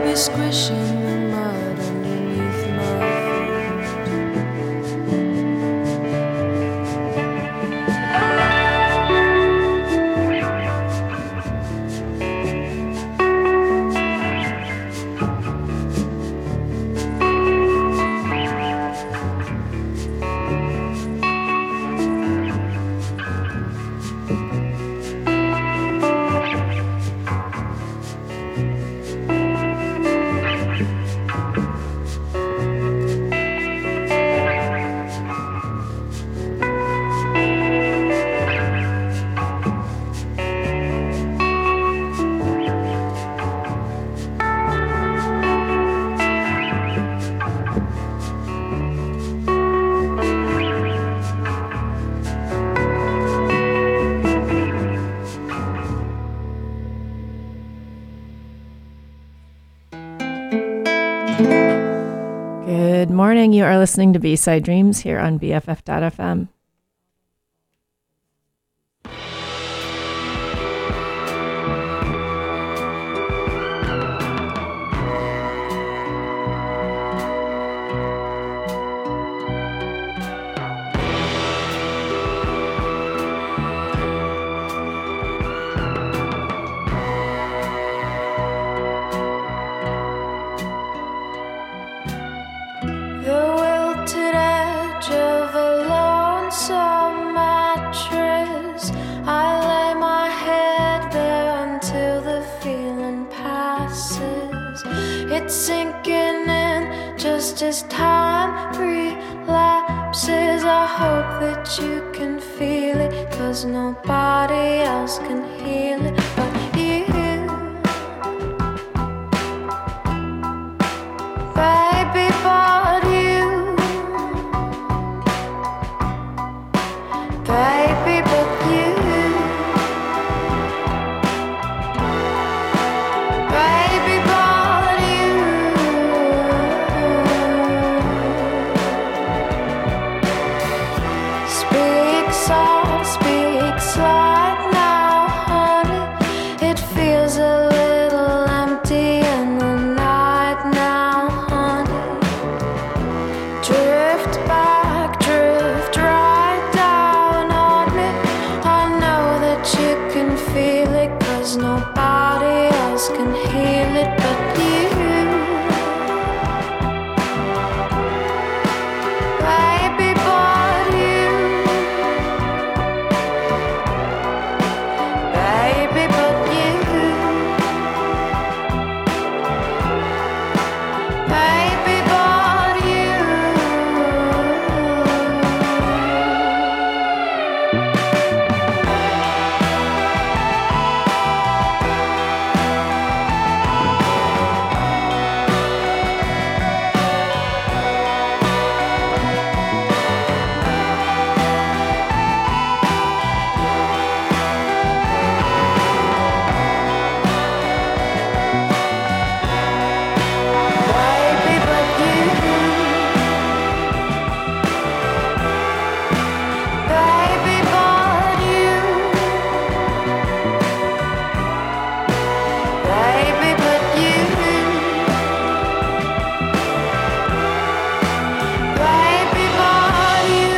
be squishing the mud underneath my Good morning. You are listening to B-Side Dreams here on BFF.FM. Sinking in just as time relapses. I hope that you can feel it, 'cause nobody else can heal it but you. Baby, but you. Baby, but you. Baby, but you. Speak soft, speak slow now, honey. It feels a little empty in the night now, honey. Drift back, drift right down on me. I know that you can feel it, 'cause nobody else can heal it but you. Baby, but you. Baby, but you. Baby, but you. Baby, but you. Baby, but you. Baby, but you. Baby, but you.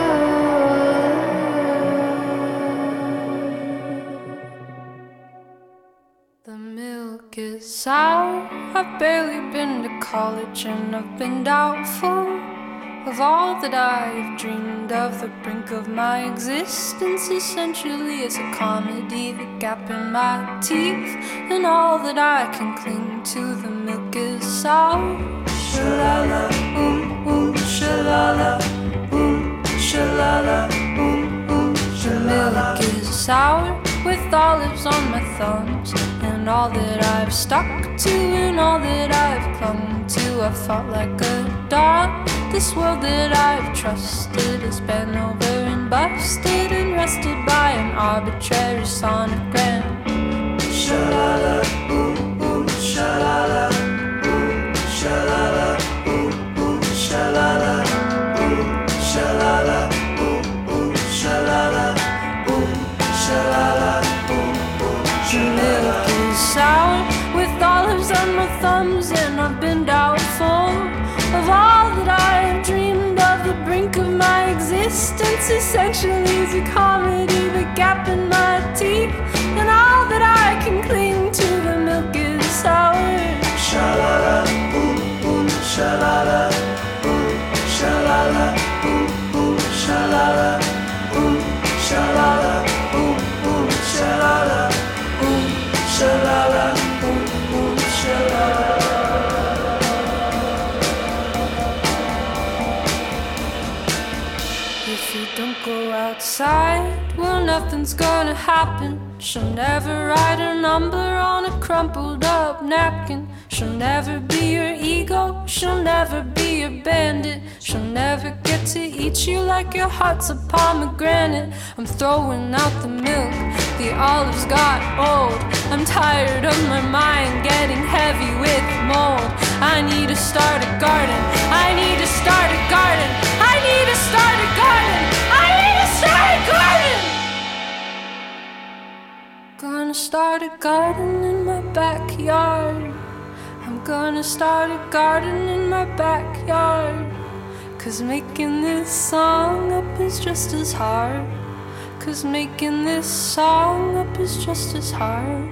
The milk is sour. I've barely been to college and I've been doubtful of all that I've dreamed of. The brink of my existence essentially is a comedy. The gap in my teeth and all that I can cling to. The milk is sour. Shalala, shalala, shalala, shalala. The milk is sour with olives on my thumbs. And all that I've stuck to and all that I've clung to, I've fought like a dog. This world that I've trusted has been over and busted and rested by an arbitrary sonogram. Shalala, shalala, shalala, shalala, shalala, shalala, shalala. Your milk is sour with olives on my thumbs and I've been doubtful of all that I have dreamed of. The brink of my existence essentially is a comedy. The gap in my teeth and all that I can cling to. The milk is sour. Sha-la-la, ooh, ooh, sha-la-la, ooh, sha-la-la, ooh, ooh, sha-la-la, ooh, sha-la-la, ooh, ooh, sha-la-la, ooh, sha-la-la, ooh, ooh, sha-la-la. If you don't go outside, well, nothing's gonna happen. She'll never write her number on a crumpled up napkin. She'll never be your ego, she'll never be your bandit. She'll never get to eat you like your heart's a pomegranate. I'm throwing out the milk, the olives got old. I'm tired of my mind getting heavy with mold. I need to start a garden, I need to start a garden, I need to start a garden, I need to start a garden. Gonna start a garden in my backyard. I'm gonna start a garden in my backyard. 'Cause making this song up is just as hard. 'Cause making this song up is just as hard.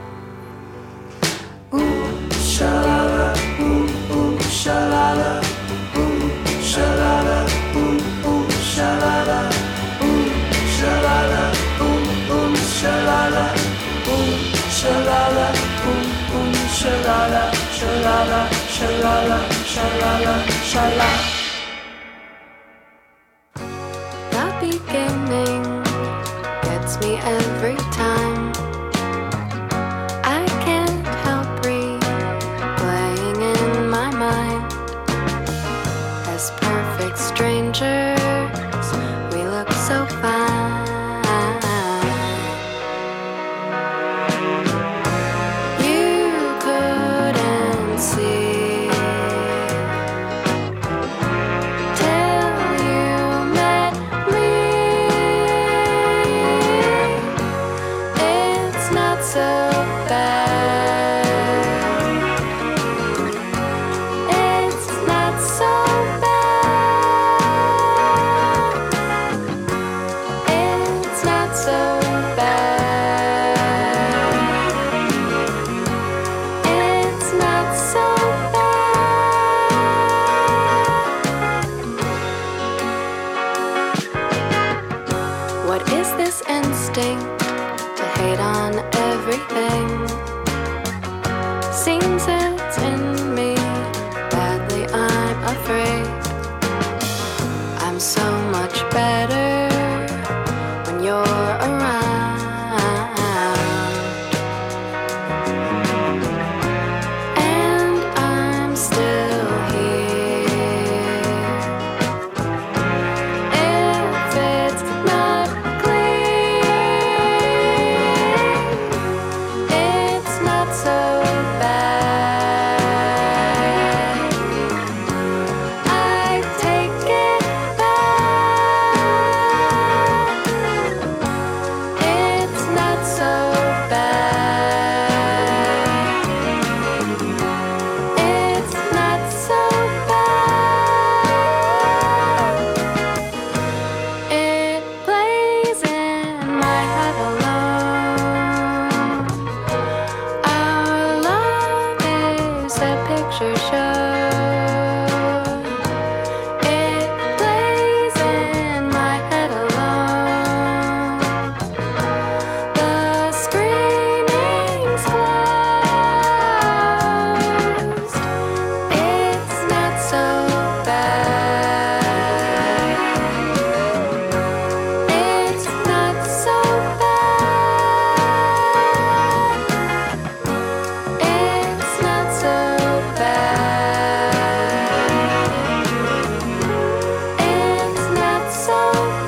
Ooh, sha-la-la, ooh, ooh, sha-la-la, ooh, sha-la-la, ooh, ooh, sha-la-la, ooh, sha-la-la, ooh, ooh, sha-la-la, ooh, sha-la-la, ooh, ooh, sha-la-la, sha-la-la, sha-la-la, sha-la-la, sha-la. The beginning gets me every time. I can't help replaying in my mind. As perfect strangers, we look so fine. You couldn't see till you met me. It's not so bad. It's not so bad. It's not so bad. It's not so bad. What is this instinct to hate on everything? Seems it's in me badly, I'm afraid. I'm so much better when you're around. And I'm still here. If it's not clear, it's not so bad. I take it back. It's not so bad. It's not so bad. It plays in my head alone. Our love is a picture show. It plays in my head alone. The screening's closed. It's not so bad. It's not so bad. It's not so bad. It's not so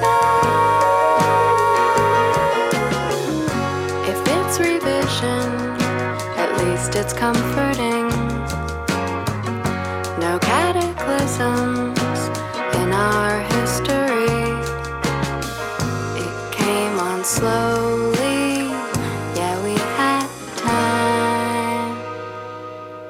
bad. If it's revision, at least it's comforting. No cataclysms in our history. It came on slowly, yeah, we had time.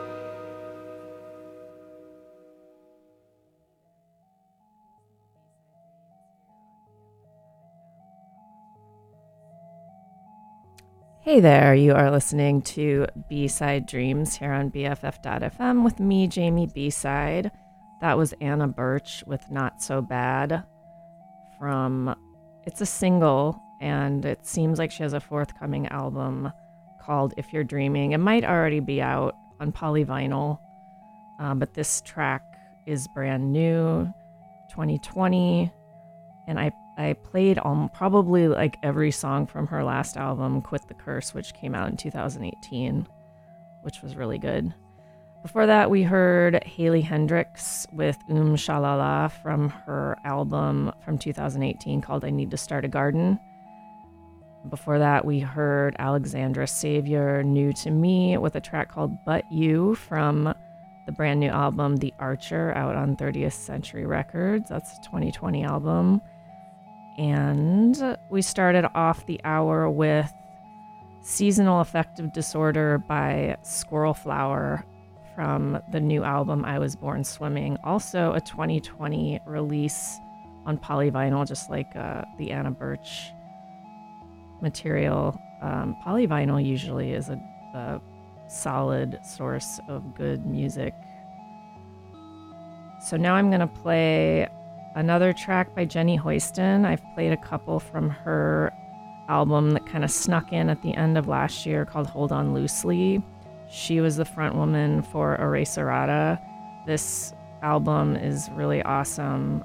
Hey there, you are listening to B-Side Dreams here on BFF.FM with me, Jamie B-Side. That was Anna Birch with Not So Bad it's a single, and it seems like she has a forthcoming album called If You're Dreaming. It might already be out on polyvinyl, but this track is brand new, 2020, and I played probably like every song from her last album, Quit the Curse, which came out in 2018, which was really good. Before that, we heard Haley Hendricks with Shalala from her album from 2018 called I Need to Start a Garden. Before that, we heard Alexandra Savior, New to Me, with a track called But You from the brand new album The Archer, out on 30th Century Records. That's a 2020 album. And we started off the hour with Seasonal Affective Disorder by Squirrel Flower from the new album I Was Born Swimming. Also a 2020 release on polyvinyl, just like the Anna Birch material. Polyvinyl usually is a solid source of good music. So now I'm going to play another track by Jenny Hoyston. I've played a couple from her album that kind of snuck in at the end of last year called Hold On Loosely. She was the front woman for Eraserata. This album is really awesome.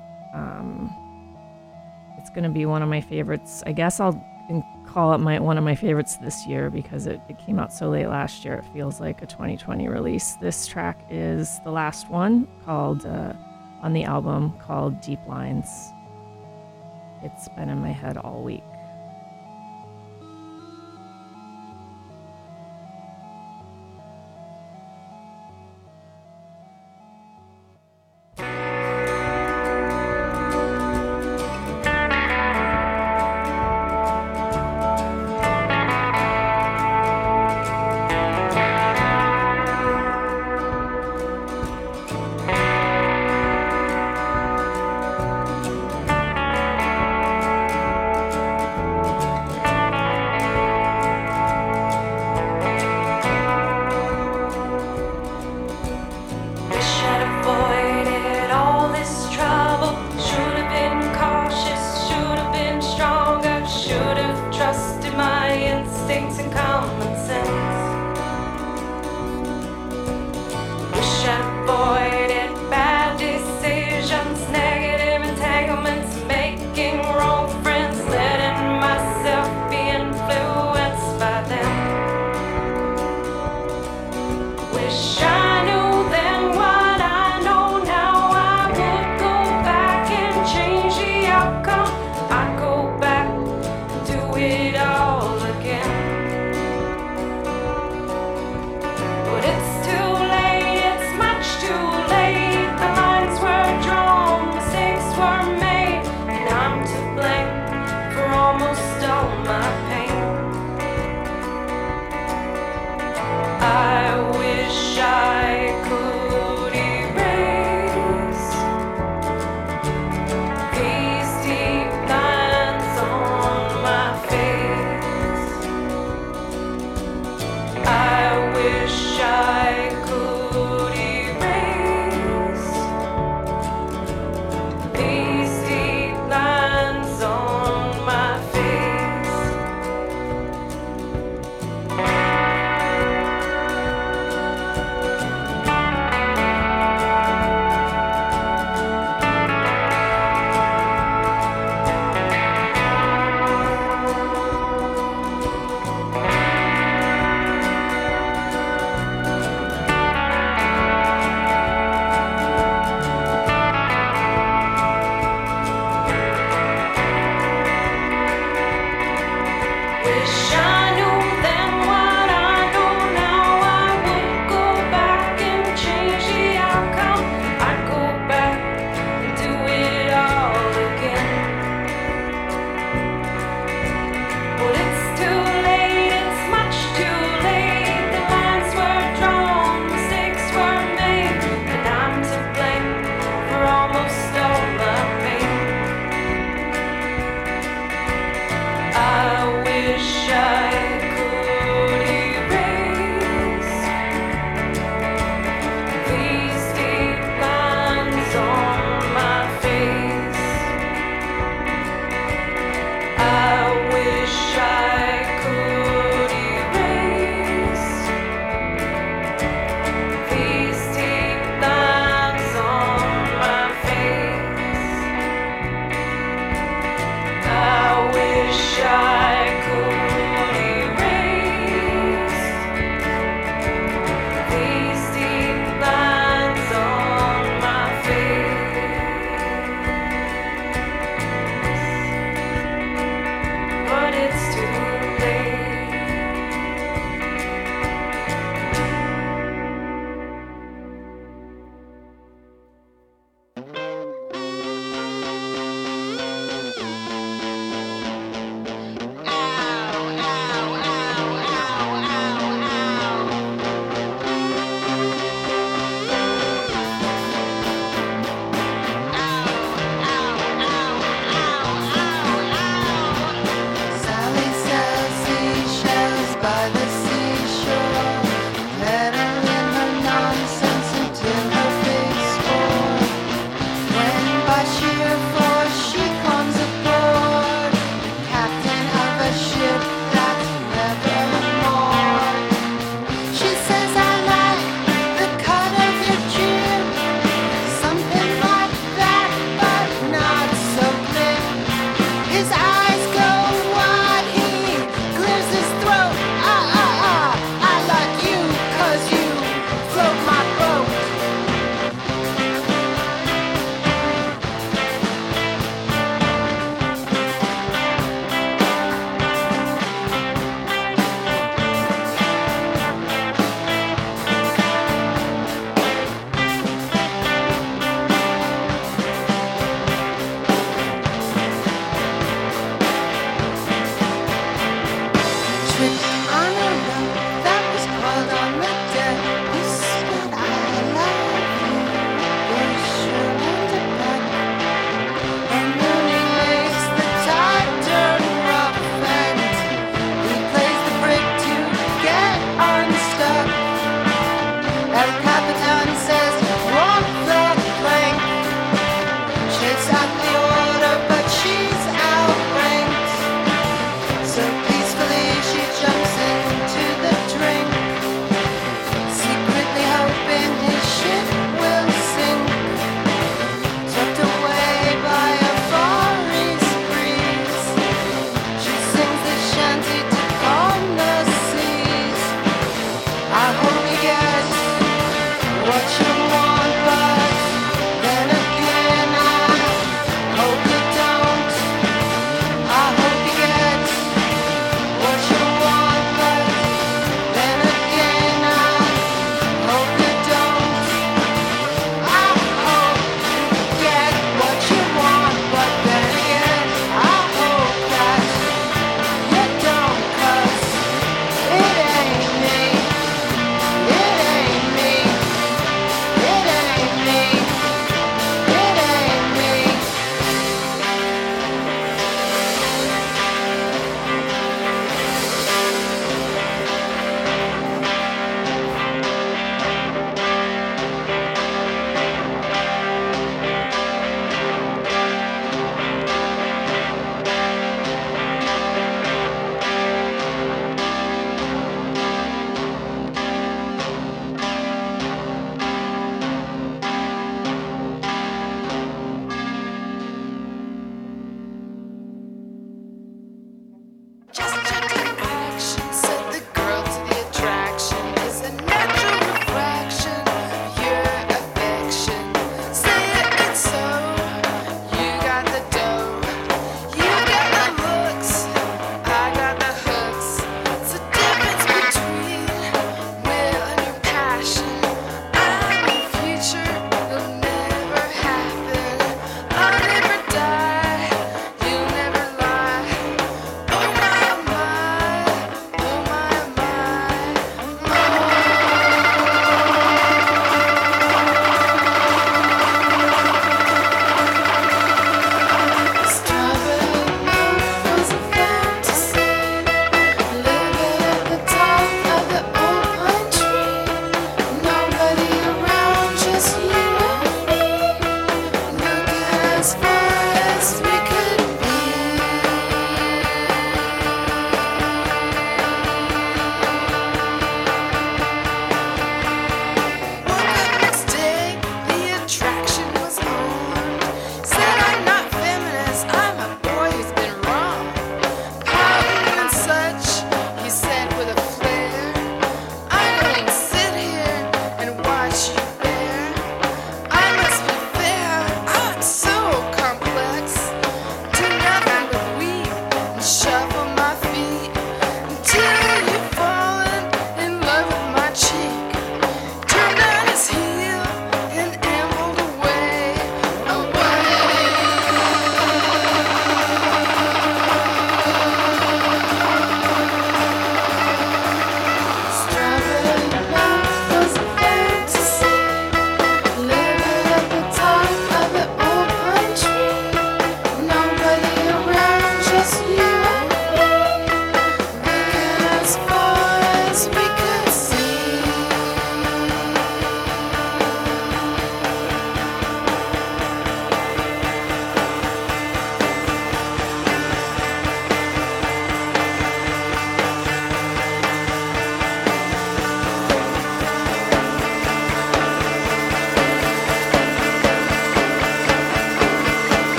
It's going to be one of my favorites. I guess I'll call it one of my favorites this year because it came out so late last year. It feels like a 2020 release. This track is the last one called on the album called Deep Lines. It's been in my head all week.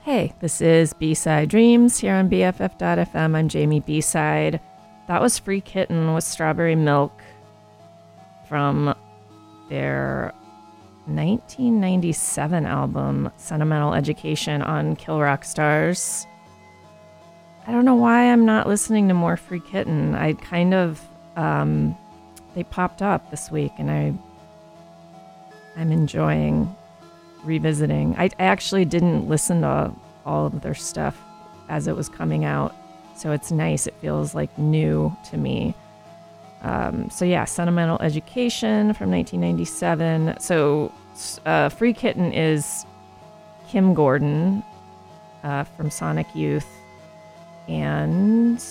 Hey, this is B-Side Dreams here on BFF.fm. I'm Jamie B-Side. That was Free Kitten with Strawberry Milk from their 1997 album, Sentimental Education, on Kill Rock Stars. I don't know why I'm not listening to more Free Kitten. I kind of, they popped up this week and I'm enjoying revisiting. I actually didn't listen to all of their stuff as it was coming out, so it's nice. It feels like new to me. So yeah, Sentimental Education from 1997. So Free Kitten is Kim Gordon from Sonic Youth, and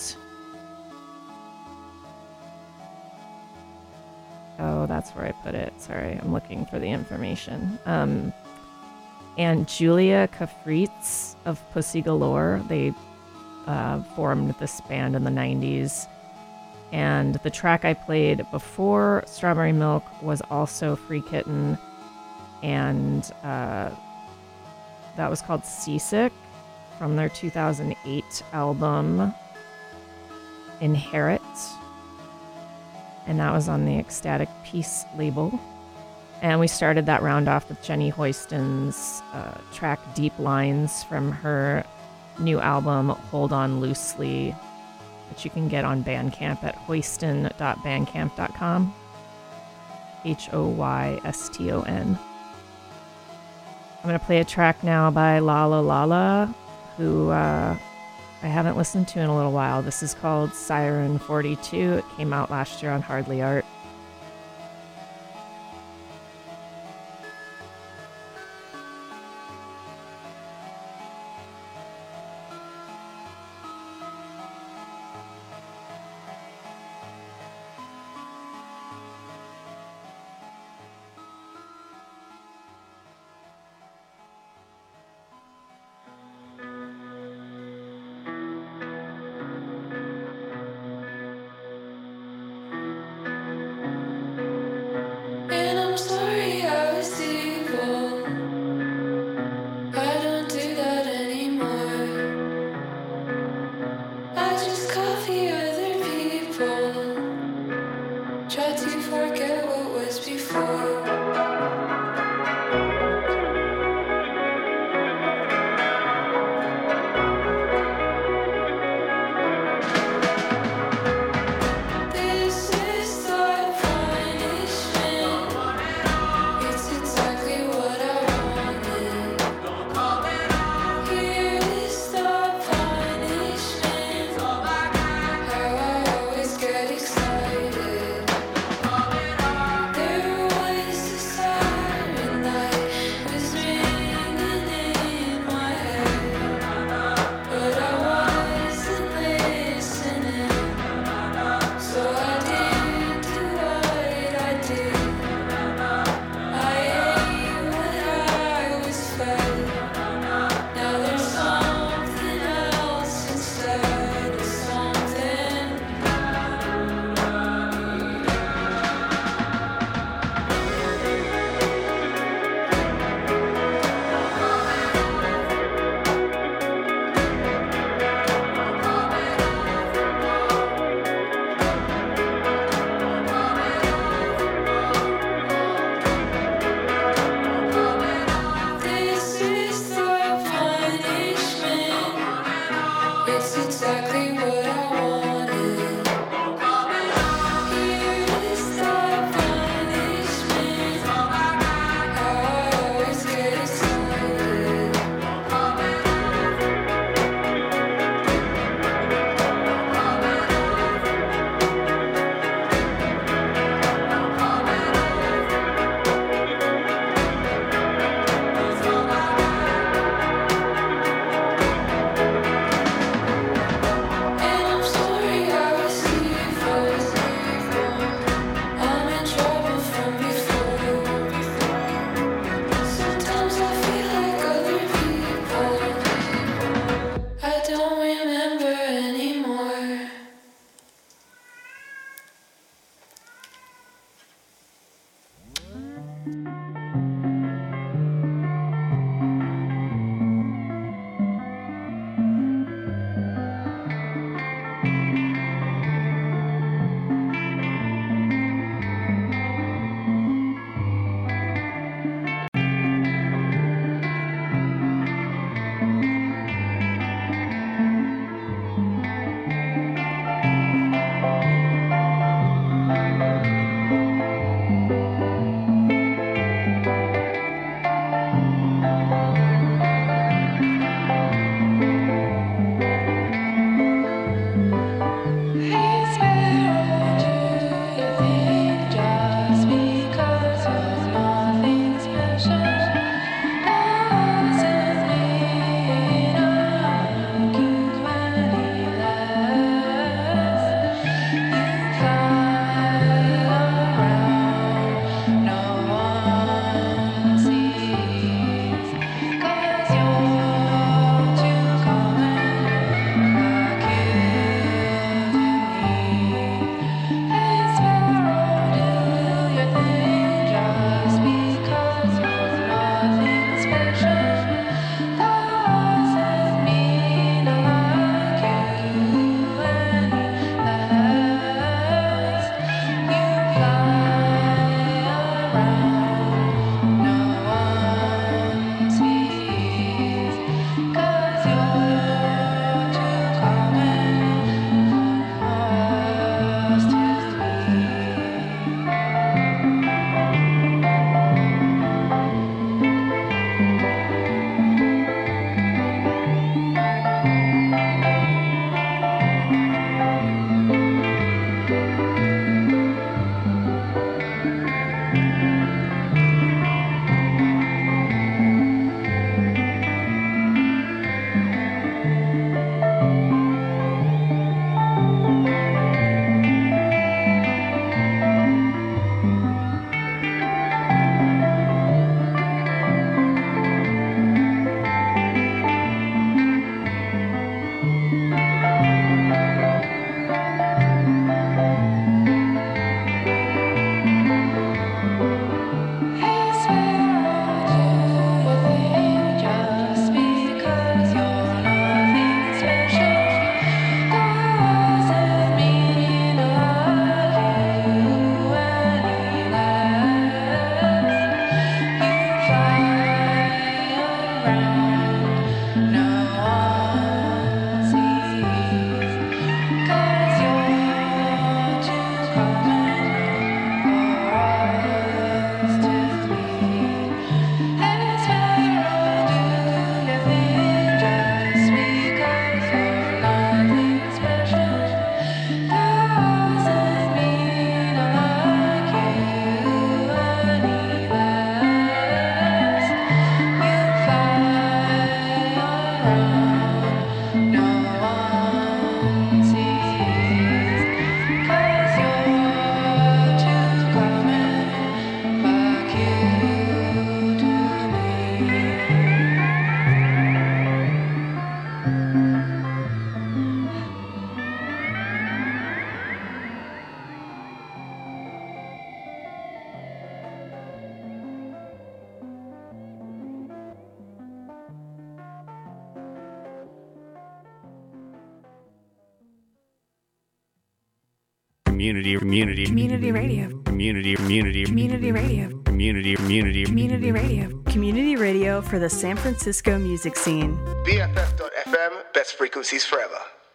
oh, that's where I put it. Sorry, I'm looking for the information. And Julia Kafritz of Pussy Galore. They formed this band in the 90s. And the track I played before Strawberry Milk was also Free Kitten. And that was called Seasick from their 2008 album Inherit. And that was on the Ecstatic Peace label. And we started that round off with Jenny Hoyston's track Deep Lines from her new album Hold On Loosely, which you can get on Bandcamp at hoyston.bandcamp.com. Hoyston. I'm going to play a track now by Lala Lala, who I haven't listened to in a little while. This is called Siren 42. It came out last year on Hardly Art. community radio, community radio, community radio, community radio for the San Francisco music scene. BFF.FM, best frequencies forever.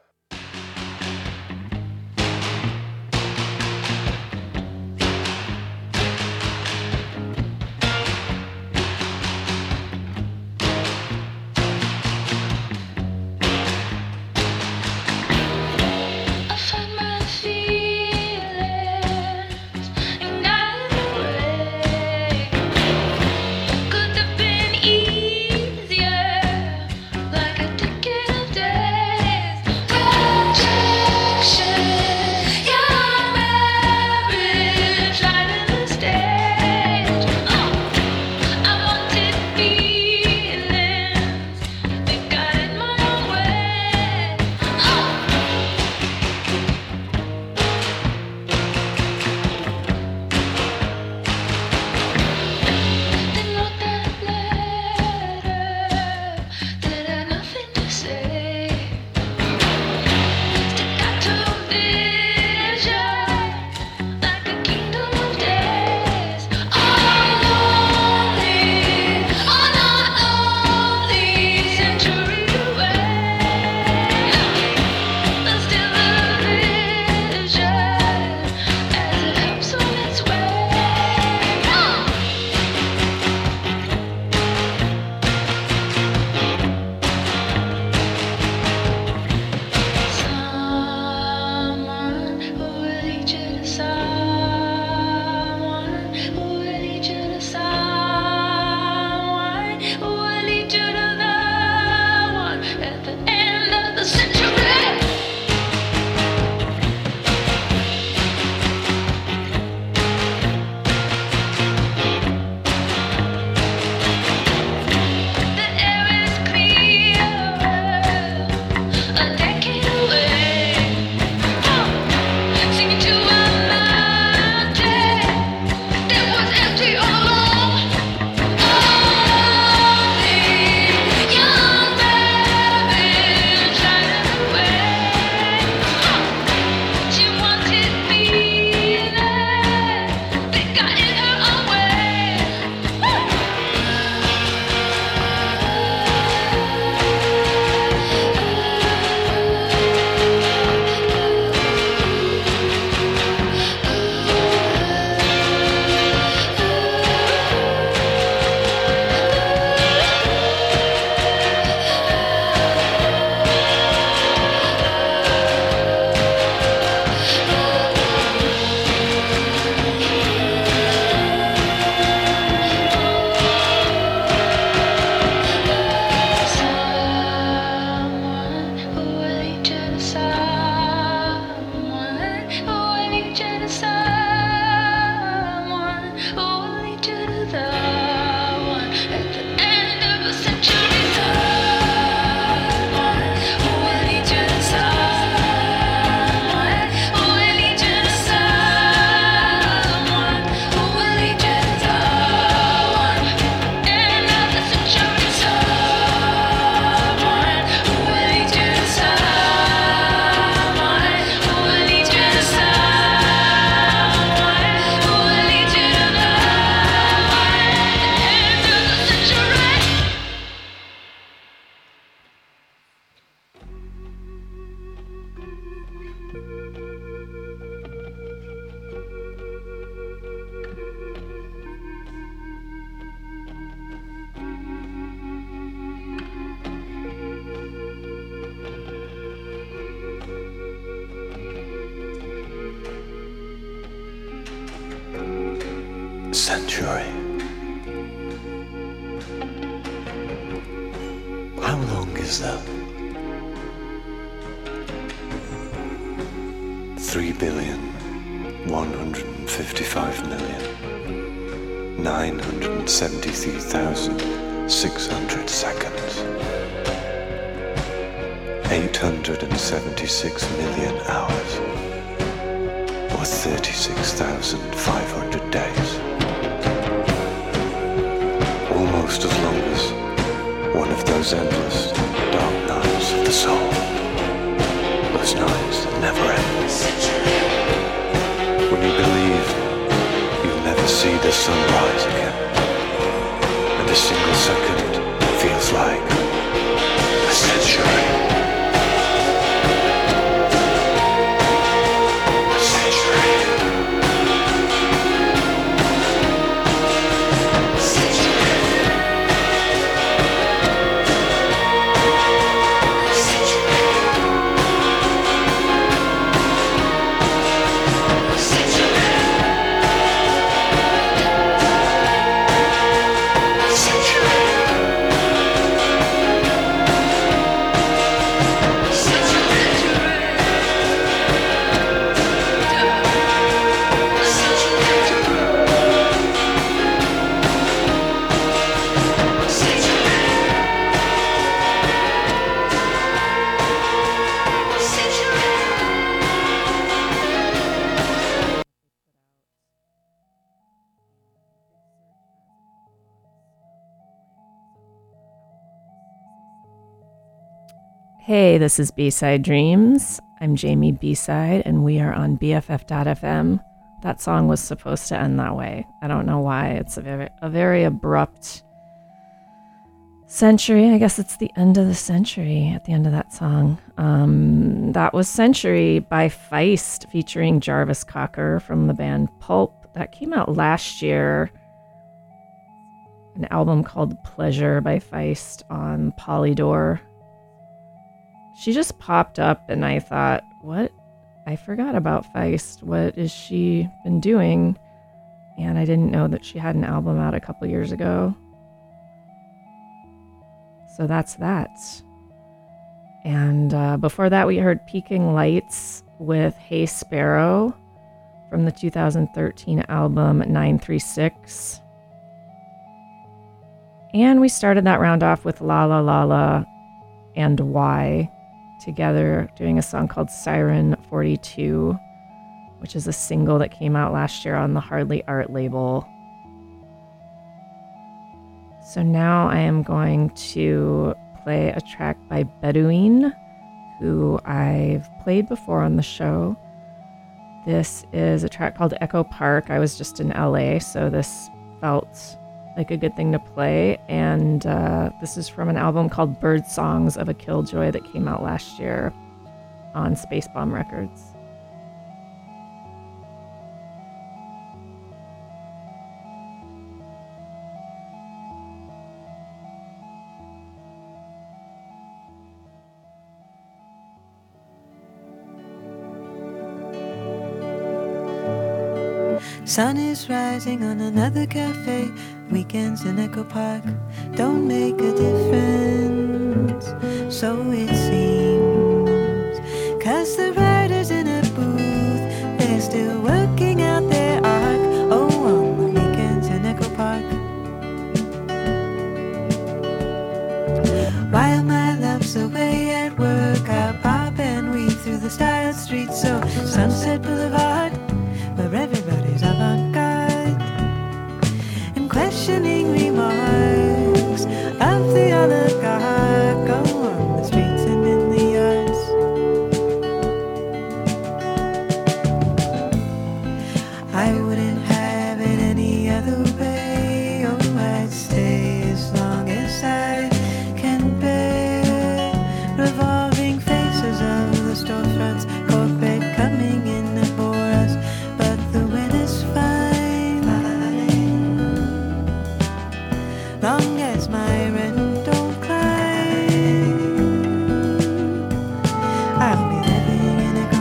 Century. How long is that? 3,155,973,600 seconds. 876 million hours. Or 36,500 days. Almost as long as one of those endless dark nights of the soul. Those nights that never end. you believe you'll never see the sunrise again. And a single second feels like a century. Hey, this is B-Side Dreams. I'm Jamie B-Side, and we are on BFF.fm. That song was supposed to end that way. I don't know why. It's a very abrupt century. I guess it's the end of the century at the end of that song. That was Century by Feist, featuring Jarvis Cocker from the band Pulp. That came out last year. An album called Pleasure by Feist on Polydor. She just popped up and I thought, what? I forgot about Feist. What has she been doing? And I didn't know that she had an album out a couple years ago. So that's that. And before that, we heard Peaking Lights with Hey Sparrow from the 2013 album 936. And we started that round off with La La La La and Why together, doing a song called Siren 42, which is a single that came out last year on the Hardly Art label. So now I am going to play a track by Bedouine, who I've played before on the show. This is a track called Echo Park. I was just in LA, so this felt like a good thing to play. And this is from an album called Bird Songs of a Killjoy that came out last year on Space Bomb Records. Sun is rising on another cafe. Weekends in Echo Park don't make a difference, so it seems. 'Cause the writers in a booth, they're still working out their arc. Oh, on the weekends in Echo Park. While my love's away at work, I pop and weave through the styled streets of Sunset Boulevard, where everybody's avant-garde and questioning remarks of the oligarch. Go on the streets and in the yards. I wouldn't have it any other way. Oh, I'd stay as long as I can bear. Revolving faces of the storefronts, corporate coming in to bore us. But the winter's fine, long as my rent don't climb. I'll be living in Echo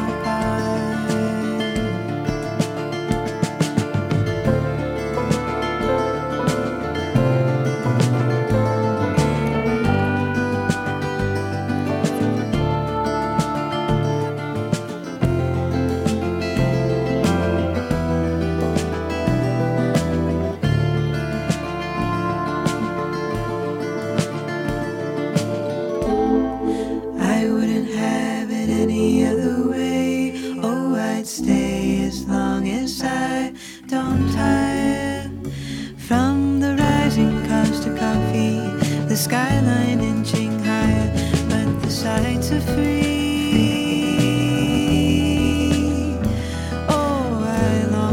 I wouldn't have it any other way. Oh, I'd stay as long as I don't tire. From the rising cost to coffee, the skyline inching higher, but the sights are free. Oh, I long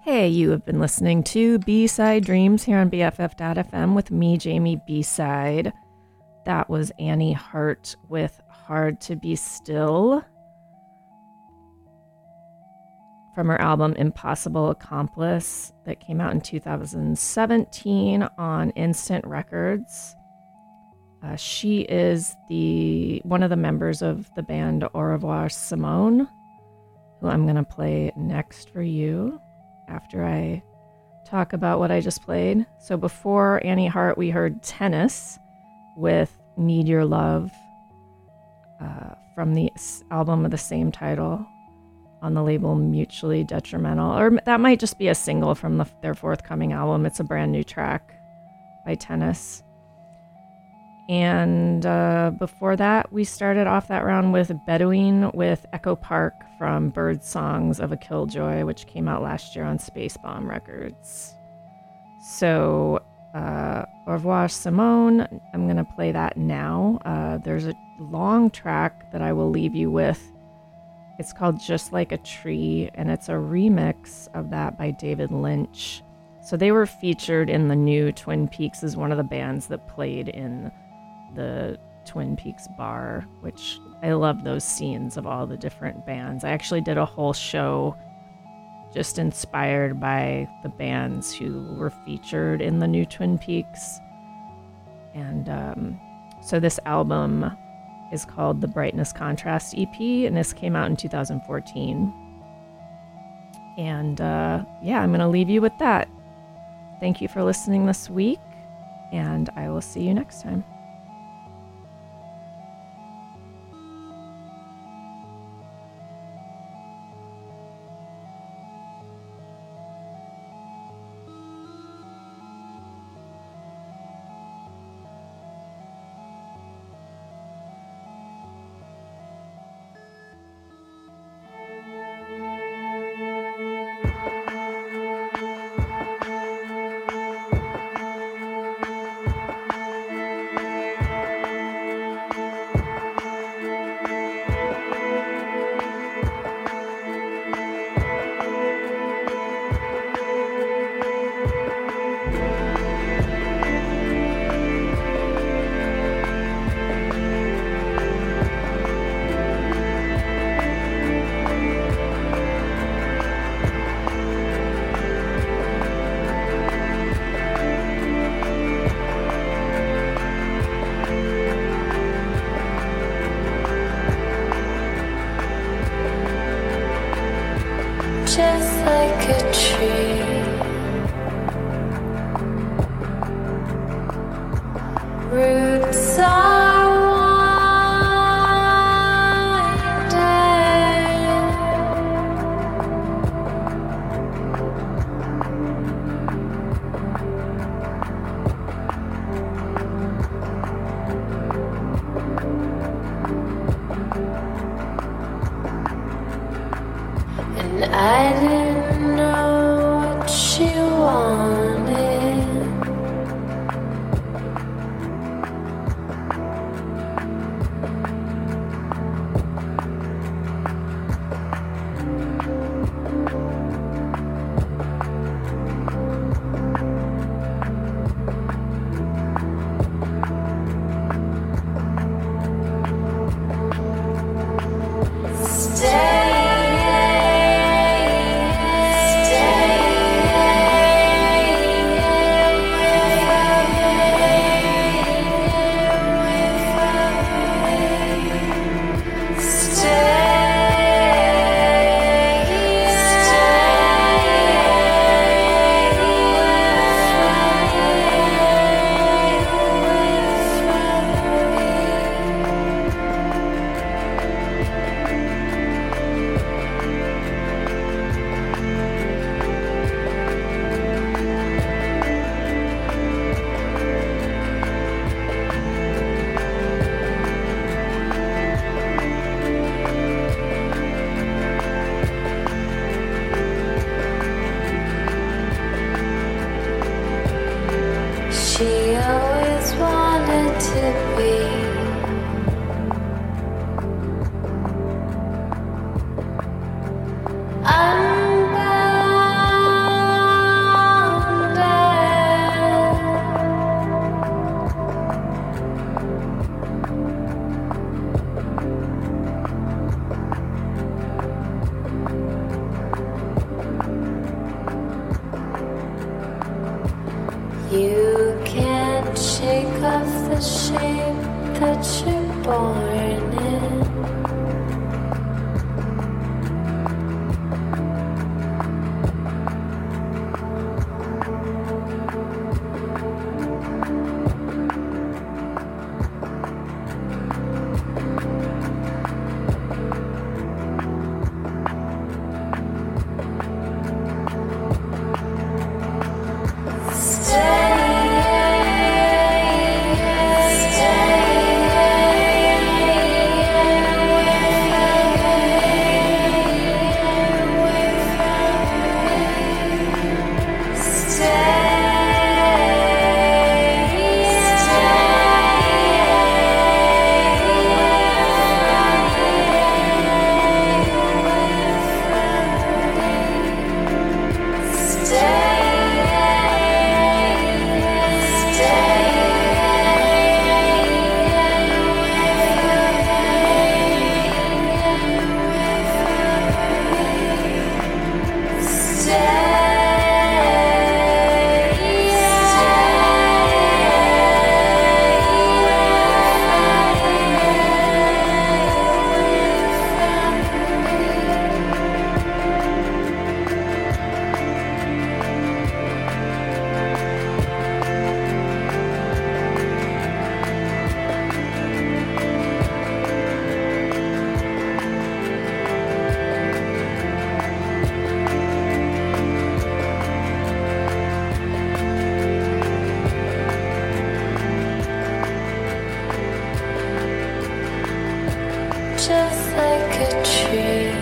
Hey, you have been listening to B-Side Dreams here on BFF.FM with me, Jamie B-Side. That was Annie Hart with Hard to Be Still from her album Impossible Accomplice that came out in 2017 on Instant Records. She is one of the members of the band Au Revoir Simone, who I'm going to play next for you after I talk about what I just played. So before Annie Hart, we heard Tennis with Need Your Love from the album of the same title on the label Mutually Detrimental. Or that might just be a single from their forthcoming album. It's a brand new track by Tennis. And before that, we started off that round with Bedouin with Echo Park from Bird Songs of a Killjoy, which came out last year on Space Bomb Records. So, Au Revoir Simone, I'm going to play that now. There's a long track that I will leave you with. It's called Just Like a Tree, and it's a remix of that by David Lynch. So they were featured in the new Twin Peaks as one of the bands that played in the Twin Peaks bar, which I love those scenes of all the different bands. I actually did a whole show just inspired by the bands who were featured in the new Twin Peaks. And so this album is called the Brightness Contrast EP, and this came out in 2014. And yeah, I'm going to leave you with that. Thank you for listening this week, and I will see you next time. Just like a tree, roots are winding, and I didn't know what she wanted. Stay shape that you're born in. Just like a tree,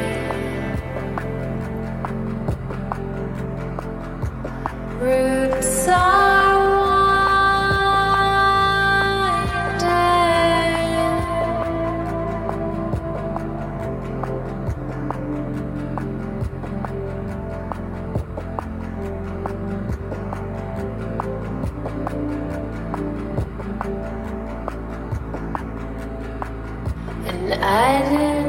roots are winding, and I didn't